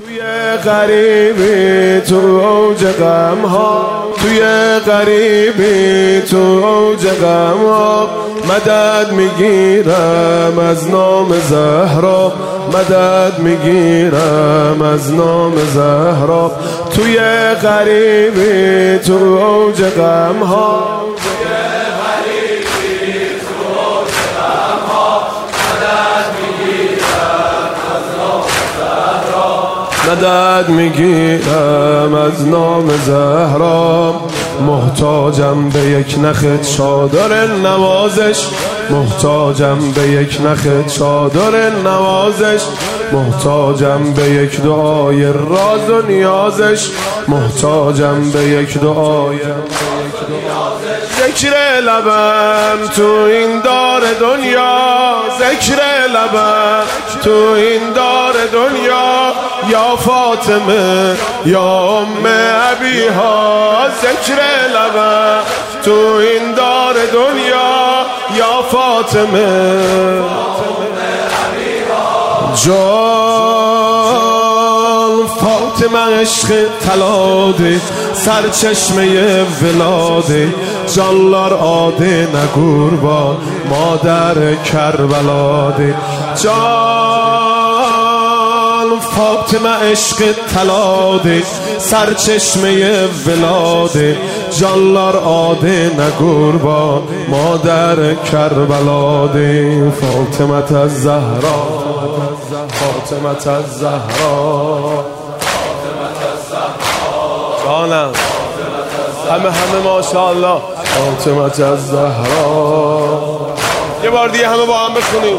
توی غریبی تو اوج غم ها، توی غریبی تو اوج غم ها، مدد میگیرم از نام زهرا، مدد میگیرم از نام زهرا. توی غریبی تو اوج غم ها، مدد میگیرم از نام زهرا. محتاجم به یک نخ چادر نوازش، محتاجم به یک نخ چادر نوازش، محتاجم به یک دعای راز و نیازش، محتاجم به یک دعای ذکر لبم تو این دار دنیا، ذکر لبم تو این دار دنیا، یا فاطمه یا ام ابیها، ذکر لبم تو این دار دنیا، یا فاطمه جان. فاطمه عشق تلاده، سرچشمه ولاده، جانلار آده نگور با مادر کربلاده. جان فاطمه عشق تلاده، سرچشمه ولاده، جانلار آده نگور با مادر کربلاده. فاطمه الزهرا، فاطمه الزهرا، جانم همه ماشاءالله. فاطمه الزهرا، یه بار دیگه همه با هم بخونیم.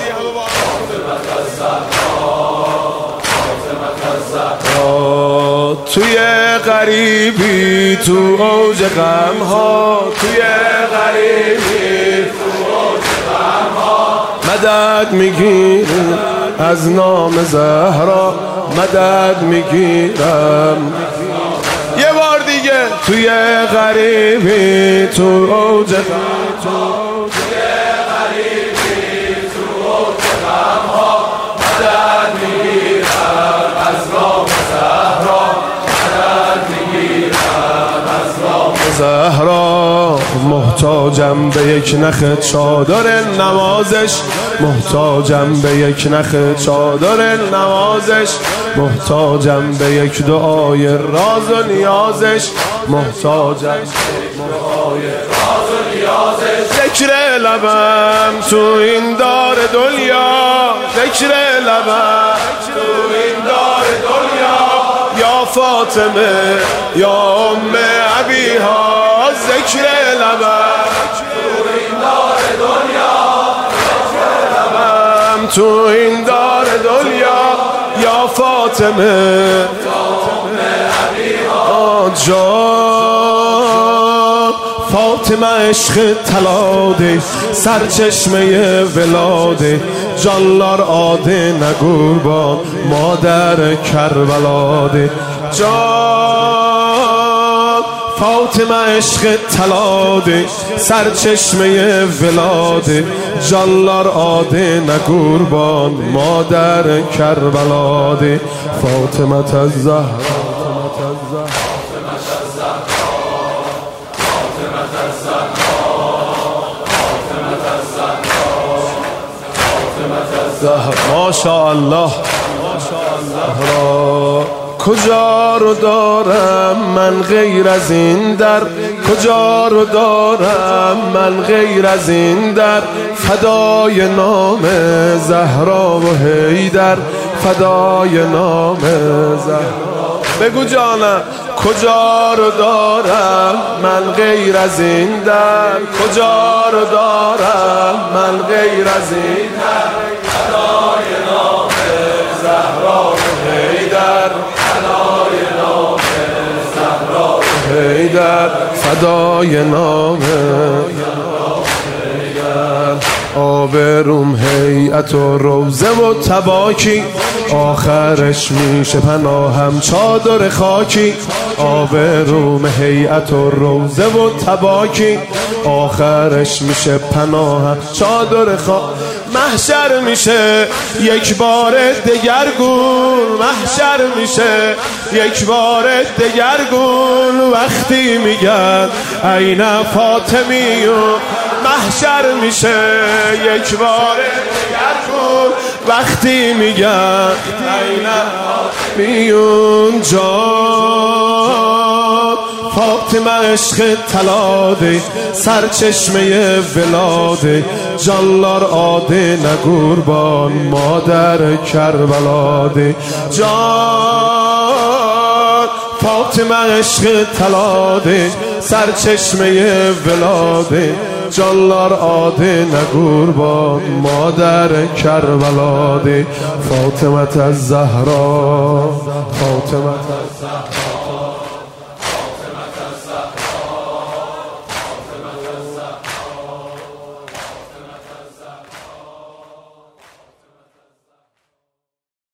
توی غریبی تو اوج غم ها، توی غریبی تو اوج غم ها، مدد میگیرم از نام زهرا، مدد میگیرم. یه بار دیگه توی غریبی تو اوج غم ها، توی غریبی تو اوج غم ها، مدد میگیرم از نام زهرا، مدد میگیرم از نام زهرا. محتاجم به یک نخ چادر نوازش، محتاجم به یک نخ چادر نوازش، محتاجم به یک دعای راز و نیازش، محتاجم به یک دعای راز و نیازش. ذکر لبم تو این دار دنیا، ذکر لبم تو این دار دنیا، یا فاطمه یا ام ابیها، ذکر لبم تو این دار دنیا، ذکر لبم تو این دار دنیا، یا فاطمه جان. فاطمه عشق تلاده، سرچشمه ولاده، جانلار آده نگور با مادر کربلاده. جان فاطمه عشق تلاده، سرچشمه ولاده، جانلار آده نگور با مادر کربلاده. فاطمه الزهرا، ماشاءالله. کجا رو دارم من غیر از این در، کجا رو دارم من غیر از این در، فدای نام زهرا و حیدر، فدای نام زهرا. بگو جانم کجا رو دارم من غیر از این در، کجا رو دارم من غیر از این در، فدای نام زهرا و حیدر، فدای نام زهرا و حیدر، فدای نام حیدر. آبروم هیئت و روزه و تباکی، آخرش میشه پناهم چادر خاکی. آبروم هیئت و روزه و تباکی، آخرش میشه پناهم چادر خاکی. محشر میشه یک بار دگرگون، محشر میشه یک بار دگرگون. وقتی میگن این فاطمیون، محشر میشه یک بار دگرگون. وقتی میگن این فاطمیون جان، فاطمه عشق تلاده سرچشمه ولاده، جانلار آده نگوربان مادر کربلاده. جان فاطمه عشق تلاده سرچشمه ولاده، جانلار آده نگوربان مادر کربلاده. فاطمه الزهرا، فاطمه الزهرا.